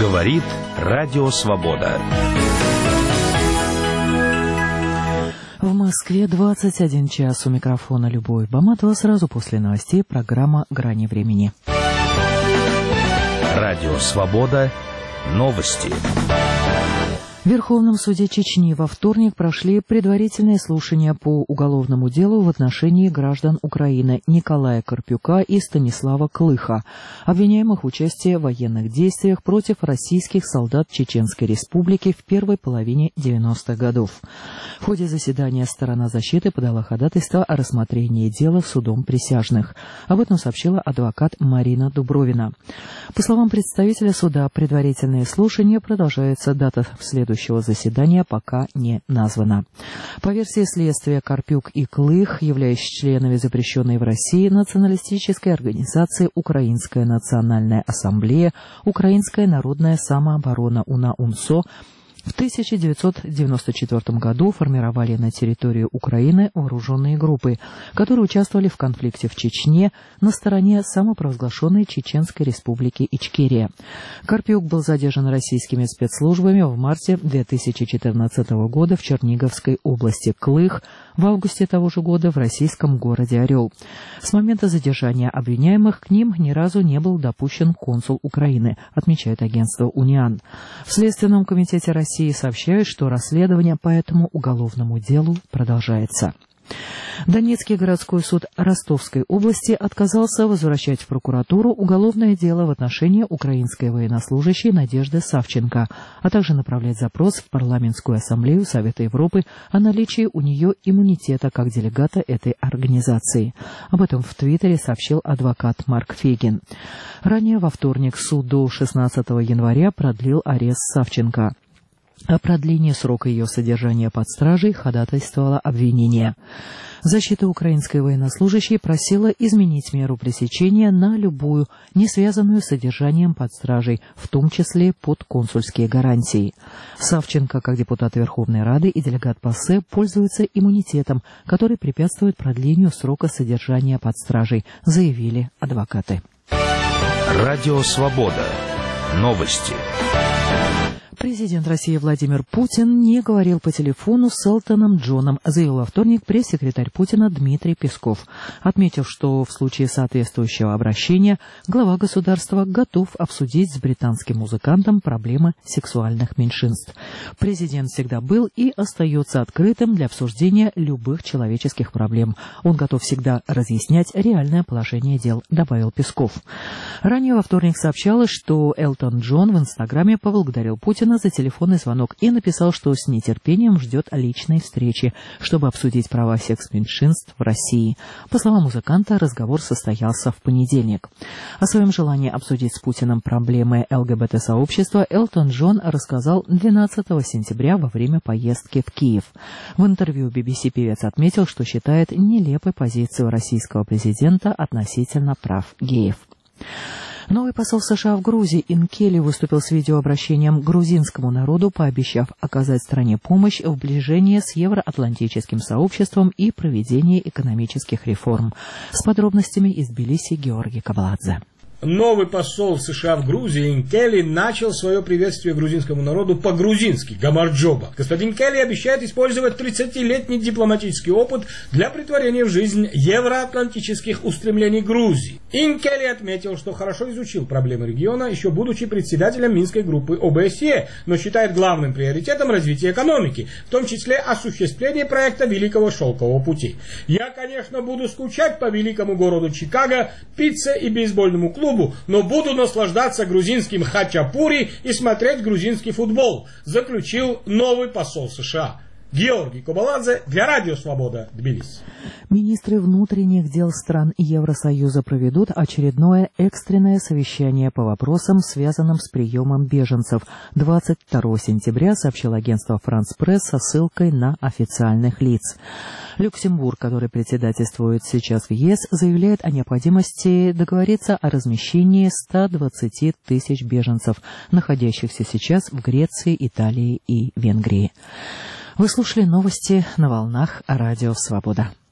Говорит Радио Свобода. В Москве 21 час. У микрофона Любовь Баматова. Сразу после новостей программа «Грани времени». Радио Свобода. Новости. В Верховном суде Чечни во вторник прошли предварительные слушания по уголовному делу в отношении граждан Украины Николая Карпюка и Станислава Клыха, обвиняемых в участии в военных действиях против российских солдат Чеченской Республики в первой половине 90-х годов. В ходе заседания сторона защиты подала ходатайство о рассмотрении дела судом присяжных. Об этом сообщила адвокат Марина Дубровина. По словам представителя суда, предварительные слушания продолжаются, дата следующего заседания пока не названа. По версии следствия, Карпюк и Клых, являясь членами запрещенной в России националистической организации «Украинская национальная ассамблея», «Украинская народная самооборона» УНА-УНСО, в 1994 году формировали на территории Украины вооруженные группы, которые участвовали в конфликте в Чечне на стороне самопровозглашенной Чеченской Республики Ичкерия. Карпюк был задержан российскими спецслужбами в марте 2014 года в Черниговской области, Клых в августе того же года в российском городе Орел. С момента задержания обвиняемых к ним ни разу не был допущен консул Украины, отмечает агентство «Униан». В Следственном комитете России сообщают, что расследование по этому уголовному делу продолжается. Донецкий городской суд Ростовской области отказался возвращать в прокуратуру уголовное дело в отношении украинской военнослужащей Надежды Савченко, а также направлять запрос в Парламентскую ассамблею Совета Европы о наличии у нее иммунитета как делегата этой организации. Об этом в Твиттере сообщил адвокат Марк Фегин. Ранее во вторник суд до 16 января продлил арест Савченко. О продлении срока ее содержания под стражей ходатайствовало обвинение. Защита украинской военнослужащей просила изменить меру пресечения на любую, не связанную с содержанием под стражей, в том числе под консульские гарантии. Савченко, как депутат Верховной Рады и делегат ПАСЕ, пользуется иммунитетом, который препятствует продлению срока содержания под стражей, заявили адвокаты. Радио Свобода. Новости. Президент России Владимир Путин не говорил по телефону с Элтоном Джоном, заявил во вторник пресс-секретарь Путина Дмитрий Песков, отметив, что в случае соответствующего обращения глава государства готов обсудить с британским музыкантом проблемы сексуальных меньшинств. Президент всегда был и остается открытым для обсуждения любых человеческих проблем. Он готов всегда разъяснять реальное положение дел, добавил Песков. Ранее во вторник сообщалось, что Элтон Джон в Инстаграме поблагодарил Путина за телефонный звонок и написал, что с нетерпением ждет личной встречи, чтобы обсудить права секс-меньшинств в России. По словам музыканта, разговор состоялся в понедельник. О своем желании обсудить с Путиным проблемы ЛГБТ-сообщества Элтон Джон рассказал 12 сентября во время поездки в Киев. В интервью BBC певец отметил, что считает нелепой позицию российского президента относительно прав геев. Новый посол США в Грузии Ин Келли выступил с видеообращением к грузинскому народу, пообещав оказать стране помощь в сближении с евроатлантическим сообществом и проведении экономических реформ. С подробностями из Тбилиси Георгий Кабаладзе. Новый посол США в Грузии Ин Келли начал свое приветствие грузинскому народу по-грузински, гамарджоба. Господин Келли обещает использовать 30-летний дипломатический опыт для претворения в жизнь евроатлантических устремлений Грузии. Ин Келли отметил, что хорошо изучил проблемы региона, еще будучи председателем Минской группы ОБСЕ, но считает главным приоритетом развитие экономики, в том числе осуществление проекта Великого Шелкового пути. «Я, конечно, буду скучать по великому городу Чикаго, пицце и бейсбольному клубу, но буду наслаждаться грузинским хачапури и смотреть грузинский футбол», заключил новый посол США. Георгий Кабаладзе для Радио Свобода, Тбилиси. Министры внутренних дел стран Евросоюза проведут очередное экстренное совещание по вопросам, связанным с приемом беженцев. 22 сентября сообщил агентство «Франс Пресс» со ссылкой на официальных лиц. Люксембург, который председательствует сейчас в ЕС, заявляет о необходимости договориться о размещении 120 тысяч беженцев, находящихся сейчас в Греции, Италии и Венгрии. Вы слушали новости на волнах Радио Свобода.